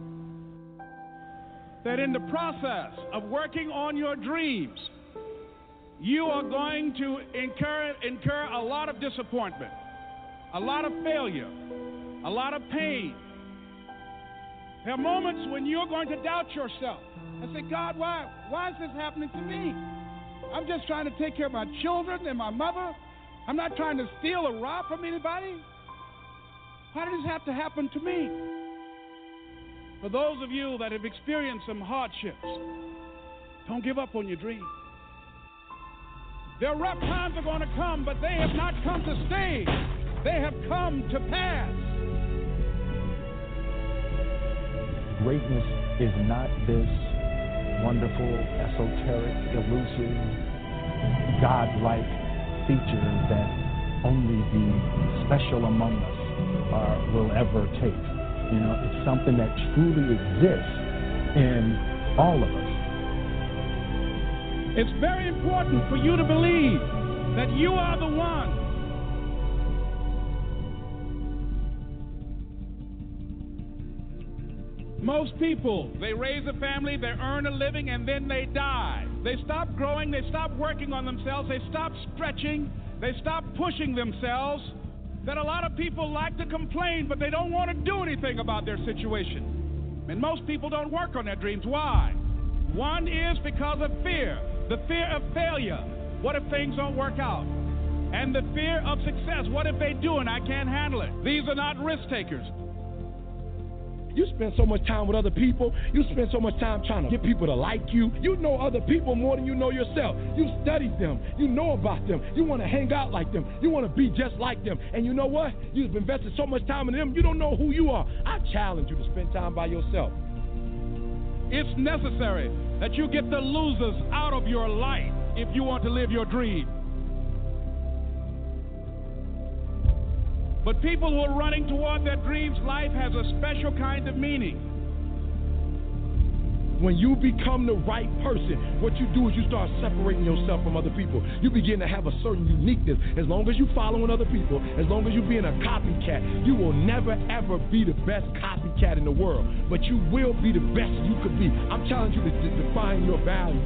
That in the process of working on your dreams, you are going to incur, incur a lot of disappointment, a lot of failure, a lot of pain. There are moments when you're going to doubt yourself and say, God, why, why is this happening to me? I'm just trying to take care of my children and my mother. I'm not trying to steal or rob from anybody. Why did this have to happen to me? For those of you that have experienced some hardships, don't give up on your dream. Their rough times are going to come, but they have not come to stay. They have come to pass. Greatness is not this wonderful, esoteric, elusive, God-like feature that only the special among us are, will ever take. You know, it's something that truly exists in all of us. It's very important for you to believe that you are the one. Most people, they raise a family, they earn a living, and then they die. They stop growing, they stop working on themselves, they stop stretching, they stop pushing themselves. That a lot of people like to complain, but they don't want to do anything about their situation. And most people don't work on their dreams. Why? One is because of fear. The fear of failure. What if things don't work out? And the fear of success. What if they do and I can't handle it? These are not risk takers. You spend so much time with other people. You spend so much time trying to get people to like you. You know other people more than you know yourself. You studied them. You know about them. You want to hang out like them. You want to be just like them. And you know what? You've invested so much time in them, you don't know who you are. I challenge you to spend time by yourself. It's necessary that you get the losers out of your life if you want to live your dream. But people who are running toward their dreams, life has a special kind of meaning. When you become the right person, what you do is you start separating yourself from other people. You begin to have a certain uniqueness. As long as you're following other people, as long as you're being a copycat, you will never, ever be the best copycat in the world. But you will be the best you could be. I'm challenging you to, to define your value.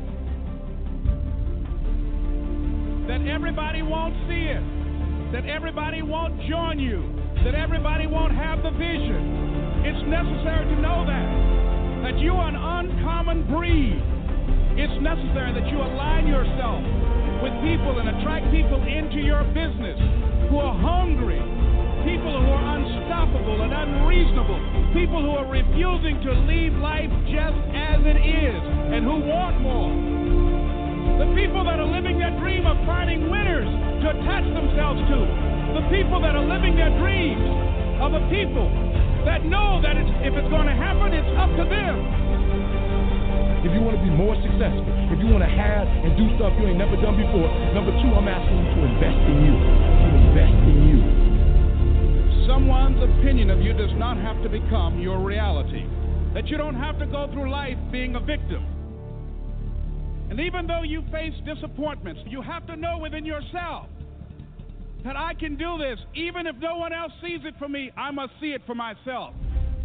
That everybody won't see it. That everybody won't join you, that everybody won't have the vision. It's necessary to know that, that you are an uncommon breed. It's necessary that you align yourself with people and attract people into your business who are hungry, people who are unstoppable and unreasonable, people who are refusing to leave life just as it is and who want more. The people that are living their dream of finding winners to attach themselves to. The people that are living their dreams are the people that know that it's, if it's going to happen, it's up to them. If you want to be more successful, if you want to have and do stuff you ain't never done before, number two, I'm asking you to invest in you. To invest in you. Someone's opinion of you does not have to become your reality. That you don't have to go through life being a victim. And even though you face disappointments, you have to know within yourself that I can do this. Even if no one else sees it for me, I must see it for myself.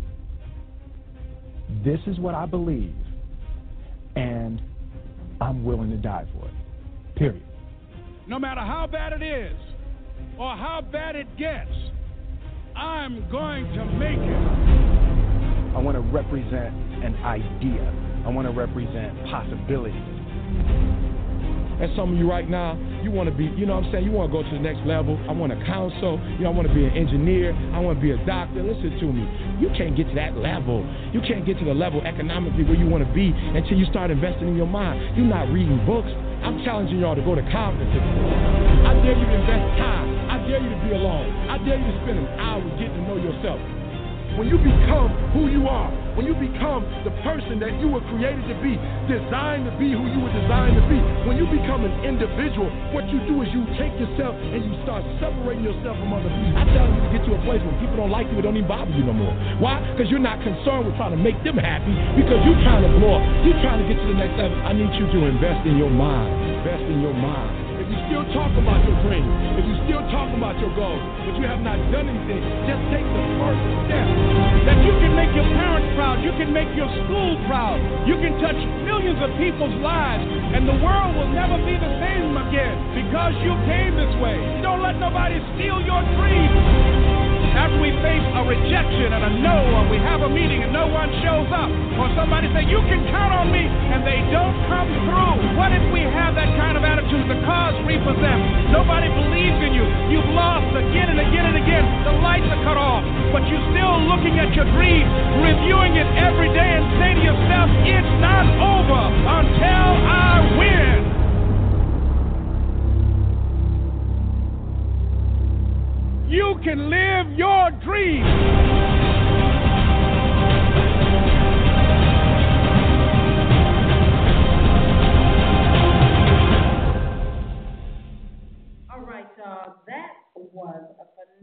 This is what I believe, and I'm willing to die for it. Period. No matter how bad it is, or how bad it gets, I'm going to make it. I want to represent an idea. I want to represent possibilities. And some of you right now, you want to be, you know what I'm saying, you want to go to the next level. I want to counsel, you know, I want to be an engineer, I want to be a doctor. Listen to me. You can't get to that level. You can't get to the level economically where you want to be until you start investing in your mind. You're not reading books. I'm challenging y'all to go to conferences. I dare you to invest time. I dare you to be alone. I dare you to spend an hour getting to know yourself. When you become who you are, when you become the person that you were created to be, designed to be who you were designed to be, when you become an individual, what you do is you take yourself and you start separating yourself from other people. I tell you to get to a place where people don't like you, it don't even bother you no more. Why? Because you're not concerned with trying to make them happy, because you're trying to blow up. You're trying to get to the next level. I need you to invest in your mind. Invest in your mind. If you still talk about your dreams, if you still talk about your goals, but you have not done anything, just take the first step. That you can make your parents proud, you can make your school proud, you can touch millions of people's lives, and the world will never be the same again because you came this way. Don't let nobody steal your dreams. After we face a rejection and a no, or we have a meeting and no one shows up, or somebody say, you can count on me, and they don't come through. What if we have that kind of attitude? The cause repossessed. Nobody believes in you. You've lost again and again and again. The lights are cut off, but you're still looking at your dream, reviewing it every day, and say to yourself, it's not over until I win. You can live your dream. All right, y'all. That was a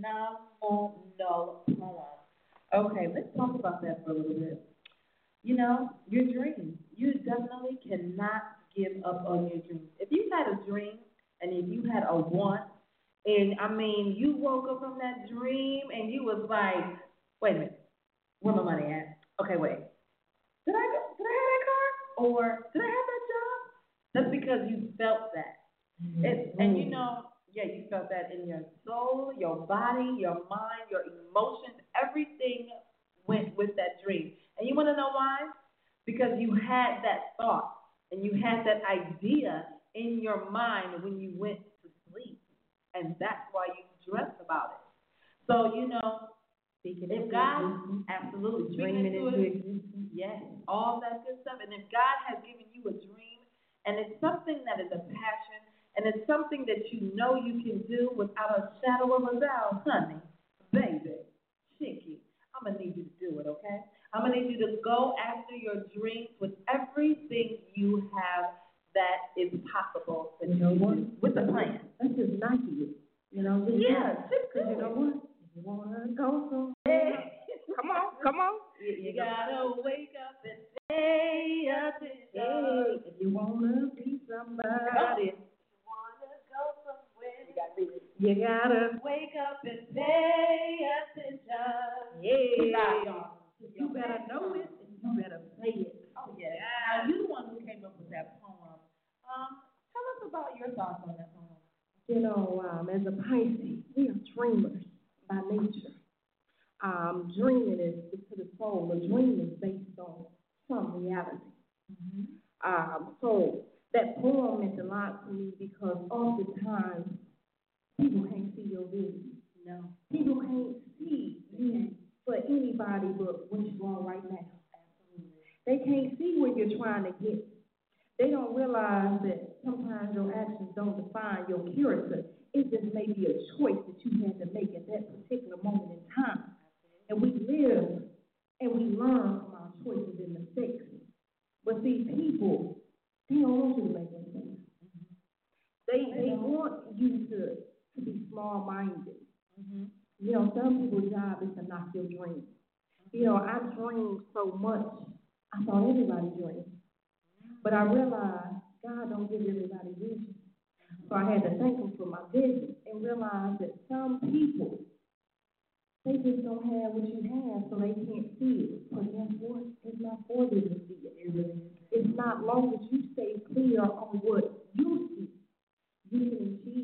phenomenal poem. Okay, let's talk about that for a little bit. You know, your dream. You definitely cannot give up on your dreams. If you had a dream and if you had a want, and I mean, you woke up from that dream and you was like, wait a minute, where my money at? Okay, wait. Did I go, did I have that car? Or did I have that job? That's because you felt that. Mm-hmm. It, and you know, yeah, you felt that in your soul, your body, your mind, your emotions, everything went with that dream. And you want to know why? Because you had that thought and you had that idea in your mind when you went to sleep. And that's why you dreamt about it. So, you know, Speaking if God, existence. absolutely, dreaming into existence. Yes, all that good stuff. And if God has given you a dream, and it's something that is a passion, and it's something that you know you can do without a shadow of a doubt, honey, baby, Chicky, I'm going to need you to do it, okay? I'm going to need you to go after your dreams with everything you have that is possible for you, know what? With a plan. That's just nice of you. You know, just yeah, just because you know what? You want to go somewhere. Come on, come on. You, you gotta wake up and pay attention. Hey, if you wanna be somebody, you wanna go somewhere. You gotta be You gotta wake up and pay attention. Yeah. You better know it and you better say it. Oh yeah. Now you're the one who came up with that poem. Um, tell us about your thoughts on that poem. You know, um, as a Pisces, we are dreamers by nature. Um, dreaming is, is to the soul. A dream is based on some reality. Mm-hmm. Um, so that poem meant a lot to me because oftentimes people can't see your vision. No. People can't see you for anybody but what you're doing right now. Absolutely. They can't see where you're trying to get. They don't realize that sometimes your actions don't define your character. It just may be a choice that you had to make at that particular moment in time. And we live and we learn from our choices and mistakes. But these people, they don't want you to make mistakes. Mm-hmm. They they want you to, to be small-minded. Mm-hmm. You know, some people's job is to knock your dreams. Mm-hmm. You know, I dreamed so much, I thought everybody dreamed. But I realized God don't give everybody vision. So I had to thank him for my vision and realize that some people, they just don't have what you have, so they can't see it. But guess what? It's not for them to see it. It's not long as you stay clear on what you see, you can achieve it.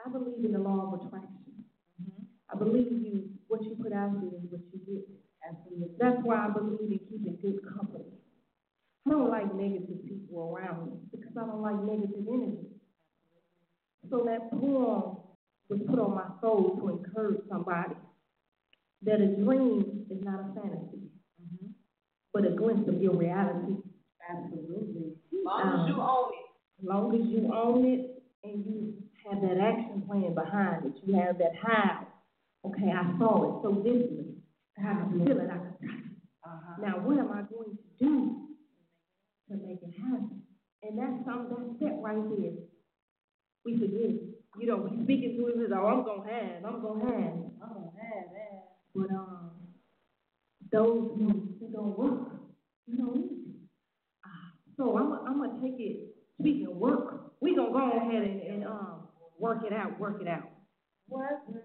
I believe in the law of attraction. Mm-hmm. I believe you, what you put out there is what you get. Absolutely. That's why I believe in keeping good company. I don't like negative people around me because I don't like negative energy. So that poem was put on my soul to encourage somebody that a dream is not a fantasy, mm-hmm. but a glimpse of your reality. Absolutely. As long um, as you own it. As long as you own it and you have that action plan behind it, you have that how. Okay, I saw it so vividly. I can feel it. I can touch it. Uh-huh. Now, what am I going to do to make it happen? And that's some that step right there. We forget it. You know, we speaking to it as, oh, I'm gonna have, I'm gonna have, I'm gonna have that. But um, those who, who don't work, you don't need to. Uh, so I'm, I'm gonna take it. Speaking of work, we gonna go ahead and, and um work it out, work it out. Work, work,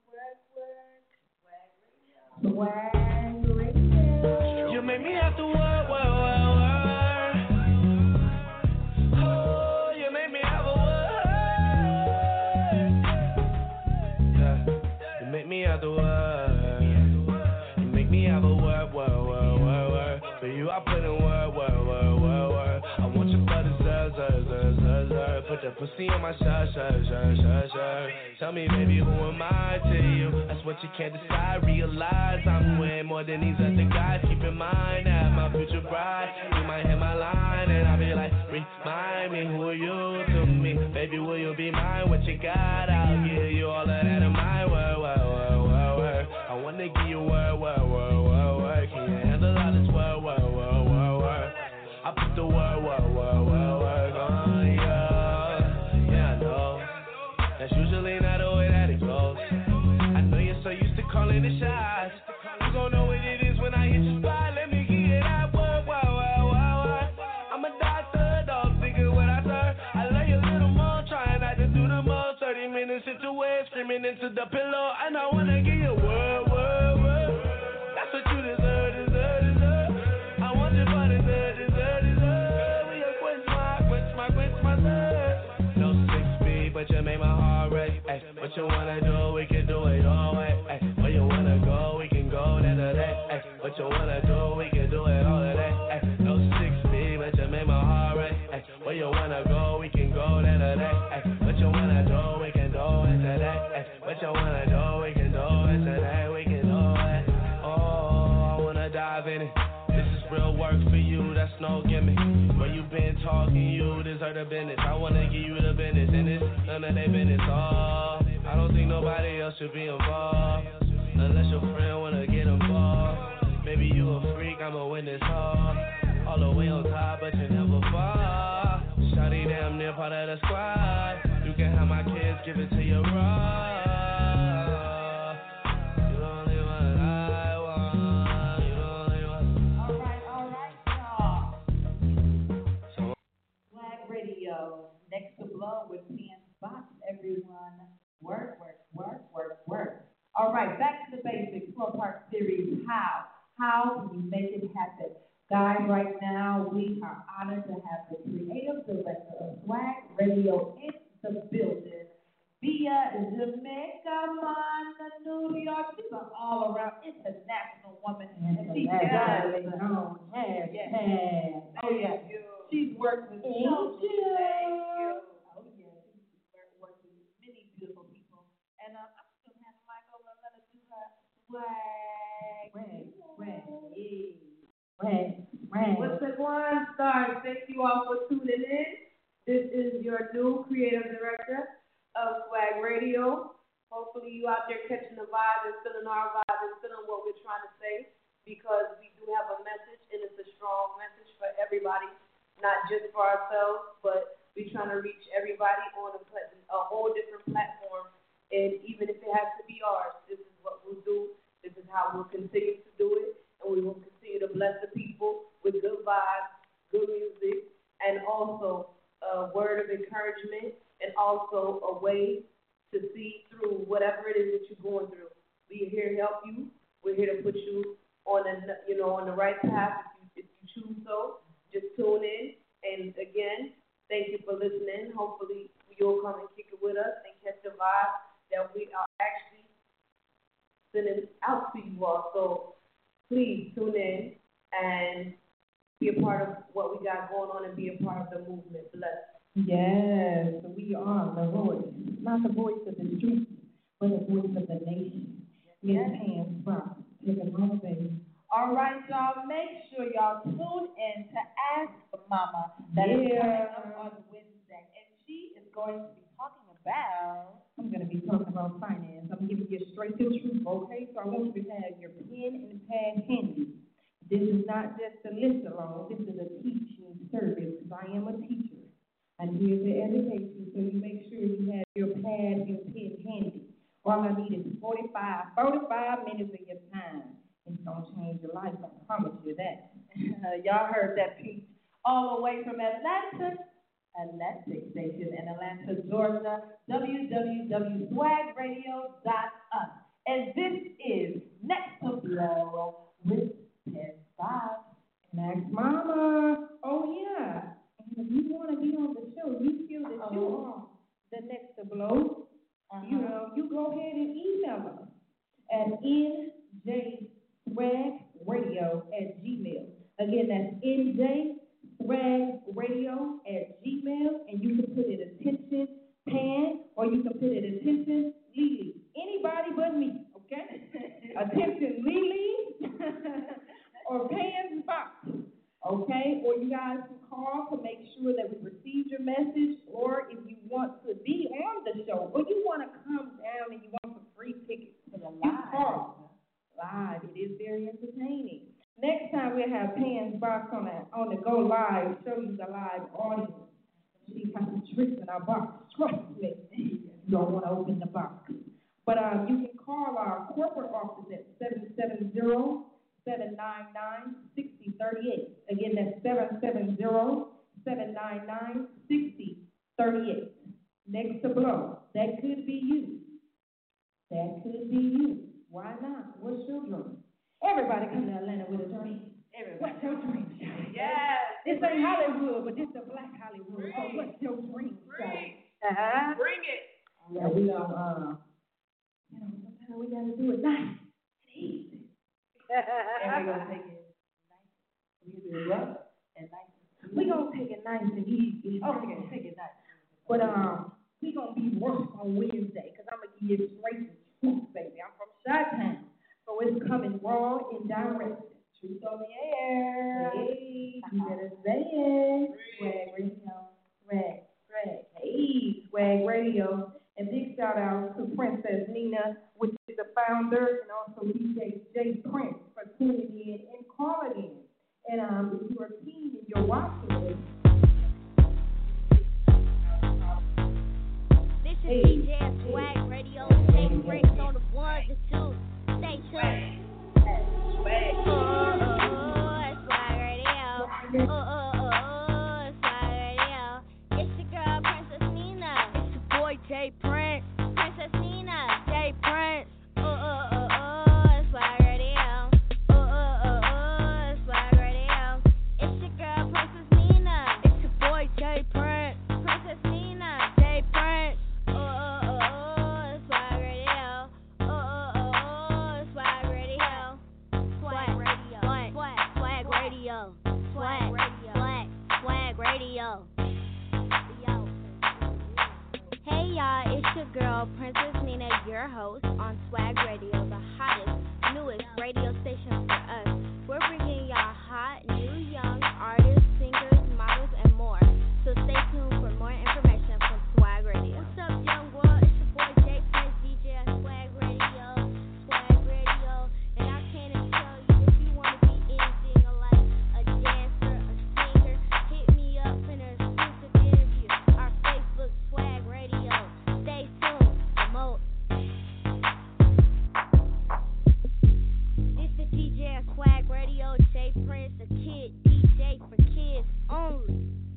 work, work, work. Swag radio. You make me have to work, work, work, work. Oh, you make me have a work. Yeah, you make me have to work. You make me have a work, work, work, work, work. For you, I put in work, work, work, work, work. I want your butter, zer, zer, zer, zer, zer. Put that pussy on my shirt, shirt, shirt, shirt, shirt. Tell me, baby, who am I to you? That's what you can't decide. Realize I'm way more than these other guys. Keep in mind that my future bride, you might hit my line, and I'll be like, remind me, who are you to me? Baby, will you be mine? What you got? I'll give you all of that in my word, word, word, word, word. I wanna give you word, word, word, word, word. Can you handle all this word, word, word, word, word? I put the word, word, word, word, word on you. Yeah, I know. That's usually not the way that it goes. I know you're so used to calling the shots. You gon' know what it is when I hit your spot. Let me get that word, word, word, word, word. I'm a doctor, dog, thinking what I serve. I love you a little more, trying not to do the most. thirty minutes into it, screaming into the pillow. And I wanna give you word, word, word. That's what you deserve, deserve, deserve. I want you for deserve, deserve, deserve. Will you quench my, quench my, quench my thirst? No six feet, but you make my heart race. Ay, what you wanna do, we can do it all way. Ay, where you wanna go, we can go that or that. Ay, what you wanna do, we can do it all of that. Ay, no six feet, but you make my heart race. Ay, where you wanna go, we can go that or that. Ay, what you wanna do, we can do it to that. Ay, what you wanna do, we can do it to that. We can do it. Oh, I wanna dive in it. This is real work for you, that's no gimmick. Where you been talking, you deserve the business. I wanna give you the business, and it's none of their business. Oh, I don't think nobody else should be involved, unless your friend wanna get involved. Maybe you a freak, I'm a witness. Oh, all the way on top, but you never fall. Shawty damn near part of the squad. You can have my kids, give it to you raw. You don't live what I want. You don't live what. All right, all right, y'all. So. Swag Radio, next to blow with P N Spots. Everyone, work, work, work, work, work. All right, back to the basics. Four-part series. How? How can you make it happen? Guys, right now, we are honored to have the creative director of Swag Radio in the building via Jamaica, Montana, New York. She's an all-around international woman. And she does. Oh, yeah. Yeah. Oh, yeah. She's worked with so Thank you. Oh, yeah. She's worked with many beautiful people. And um, I'm just going to hand the mic over and let her do her swag. Swag. Swag. Yeah. Right, right. What's the one stars? Thank you all for tuning in. This is your new creative director of Swag Radio. Hopefully you out there catching the vibe and feeling our vibe and feeling what we're trying to say, because we do have a message, and it's a strong message for everybody, not just for ourselves, but we're trying to reach everybody on a, a whole different platform. And even if it has to be ours, this is what we'll do. This is how we'll continue to do it. And we will continue to bless the people with good vibes, good music, and also a word of encouragement, and also a way to see through whatever it is that you're going through. We're here to help you. We're here to put you on a, you know, on the right path if you, if you choose so. Just tune in. And again, thank you for listening. Hopefully you'll come and kick it with us and catch the vibe. sending out to you all. So please tune in and be a part of what we got going on and be a part of the movement. Bless. Yes, we are the voice, not the voice of the streets, but the voice of the nation. Yes, hands up. Take a moment, baby. All right, y'all. Make sure y'all tune in to Ask Mama. That is Yeah. coming up on Wednesday, and she is going to be talking about. I'm going to be talking about finance. I'm giving you straight to the truth, okay? So I want you to have your pen and pad handy. This is not just a list alone. This is a teaching service because I am a teacher. I'm here to educate you, so you make sure you have your pad and pen handy. All I need is forty-five, forty-five minutes of your time. It's going to change your life, I promise you that. Y'all heard that, Pete. All the way from Atlanta, Atlantic Station in Atlanta, Georgia, w w w dot swag radio dot u s. And this is Next to Blow with Pen Bob. Max Mama. Oh, yeah. And if you want to be on the show, you feel that uh-huh. you're on the Next to Blow, uh-huh. you know, you go ahead and email us at N J Swag Radio at Gmail. Again, that's N J Swag Radio at Gmail, and you can put it attention Pan, or you can put it attention Lily. Anybody but me, okay? Attention Lily or Pan's Box, okay? Or you guys can call to make sure that we receive your message, or if you want to be on the show, or you want to come down and you want some free tickets for the live. Call. Live. It is very entertaining. Next time we'll have Pan's Box on the, on the go live, show you the live audience. She got some tricks in our box. Trust me. You don't want to open the box. But um, you can call our corporate office at seven seven zero, seven nine nine, six zero three eight. Again, that's seven seven zero, seven nine nine, six zero three eight. Next to Blow. That could be you. That could be you. Why not? What's your dream? Everybody come to Atlanta with a dream. Everybody. What's your dream? Yes. This ain't Hollywood, but this is Black Hollywood. So what's your dream? Bring, uh-huh. Bring it. Yeah, we gonna, uh, you know, sometimes we gotta do it nice and easy. And we're gonna take it nice. We can do it rough and nice. We gonna take it nice and easy. Okay, take it nice. But um, we gonna be rough on Wednesday, cause I'm gonna give you straight to truth, baby. I'm from Chi-Town, so it's coming raw and direct. Truth on the air. Hey, you better say it. Swag Radio. Swag, swag. Hey, Swag Radio. And big shout out to Princess Nina, which is the founder, and also D J J Prince for tuning in and calling in. And um, if you're a teen and you're watching it, this is hey. D J Swag Radio. J Prince on the one to two. Stay tuned. Swag. Oh, oh, oh, Swag Radio. Oh, oh, oh, oh, Swag Radio. It's your girl, Princess Nina. It's your boy, J Prince. Princess Nina, J Prince. Oh, oh, oh, oh, Swag Radio. Oh, oh, oh, oh, Swag Radio. It's your girl, Princess Nina. It's your boy, J Prince. Princess Nina, J Prince. Oh, oh, oh, oh, Swag Radio. Oh, oh, oh, oh, Swag Radio. Swag Radio. Swag, swag Radio. Swag Radio. Swag, swag Radio. Yo. Hey y'all, it's your girl, Princess Nina, your host on Swag Radio, the hottest, newest radio station for us. We're bringing y'all hot, new, young artists, singers, models, and more. So stay tuned for more information from Swag Radio. What's up, young world? It's your boy J Prince, D J at Swag Radio, Swag Radio. And I came to tell you, if you want to be anything like a dancer, a singer, hit me up in an exclusive interview. Our Facebook, Swag Radio. Stay tuned. Promote. This is D J at Swag Radio, J Prince, the kid, D J for kids only.